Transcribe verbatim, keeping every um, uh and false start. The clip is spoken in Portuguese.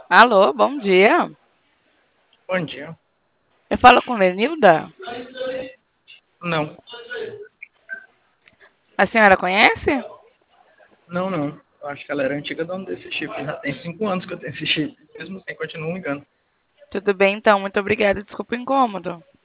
Alô, bom dia. Bom dia. Eu falo com Lenilda. Não, A senhora conhece? não, não. Eu acho que ela era antiga dona desse chip. Já tem cinco anos que eu tenho esse chip. Mesmo assim, continuo ligando. Tudo bem, então. Muito obrigada. Desculpa o incômodo.